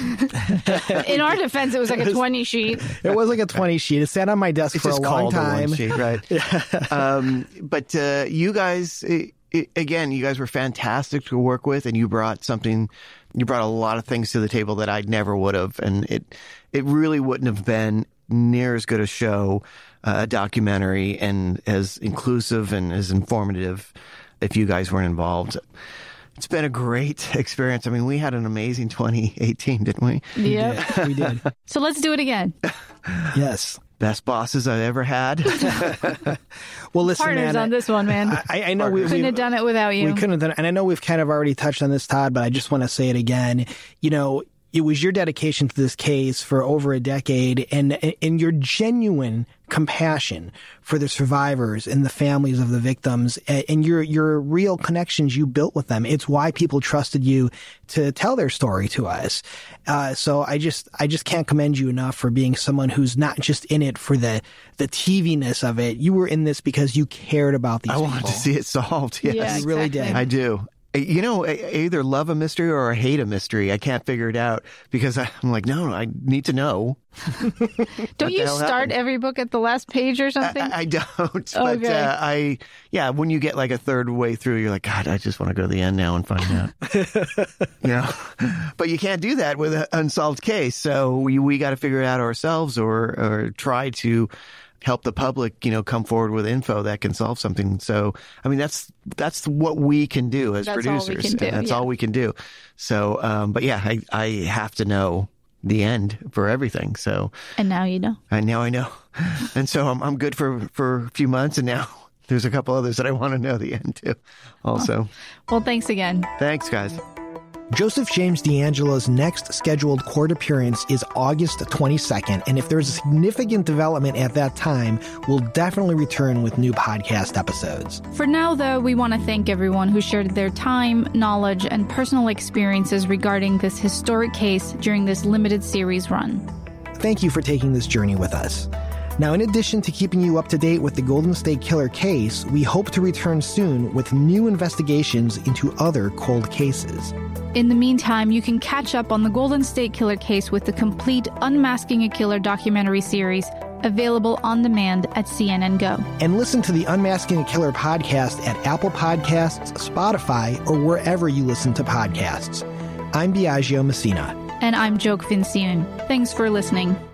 In our defense, it was like a twenty sheet. It was like a twenty sheet. It sat on my desk it's for a just long called time. A one sheet, right? um, but uh, you guys, it, it, again, you guys were fantastic to work with, and you brought something. You brought a lot of things to the table that I never would have, and it it really wouldn't have been near as good a show, uh, a documentary, and as inclusive and as informative if you guys weren't involved. It's been a great experience. I mean, we had an amazing twenty eighteen, didn't we? Yeah, we did. So let's do it again. Yes. Best bosses I've ever had. Well, listen, Partners man, on this one, man. I, I know we couldn't have done it without you. We couldn't have done it. And I know we've kind of already touched on this, Todd, but I just want to say it again. You know, it was your dedication to this case for over a decade and and your genuine compassion for the survivors and the families of the victims and your your real connections you built with them. It's why people trusted you to tell their story to us. Uh, so I just I just can't commend you enough for being someone who's not just in it for the the T V-ness of it. You were in this because you cared about these I people. wanted to see it solved. Yes, Yeah, you really exactly. did. I do. You know, I either love a mystery or I hate a mystery. I can't figure it out because I'm like, no, I need to know. Don't you start happened? every book at the last page or something? I, I don't. But Okay. uh, I, yeah, when you get like a third way through, you're like, God, I just want to go to the end now and find out. You know, but you can't do that with an unsolved case. So we we got to figure it out ourselves or or try to help the public, you know, come forward with info that can solve something. So, I mean, that's that's what we can do as that's producers. All we can do, and that's yeah. all we can do. So, um, but yeah, I, I have to know the end for everything. So, and now you know. And now I know. And so I'm I'm good for, for a few months. And now there's a couple others that I want to know the end too also. Well, well thanks again. Thanks, guys. Joseph James DeAngelo's next scheduled court appearance is August twenty-second, and if there's a significant development at that time, we'll definitely return with new podcast episodes. For now, though, we want to thank everyone who shared their time, knowledge, and personal experiences regarding this historic case during this limited series run. Thank you for taking this journey with us. Now, in addition to keeping you up to date with the Golden State Killer case, we hope to return soon with new investigations into other cold cases. In the meantime, you can catch up on the Golden State Killer case with the complete Unmasking a Killer documentary series, available on demand at C N N Go. And listen to the Unmasking a Killer podcast at Apple Podcasts, Spotify, or wherever you listen to podcasts. I'm Biagio Messina. And I'm Joke Vinciun. Thanks for listening.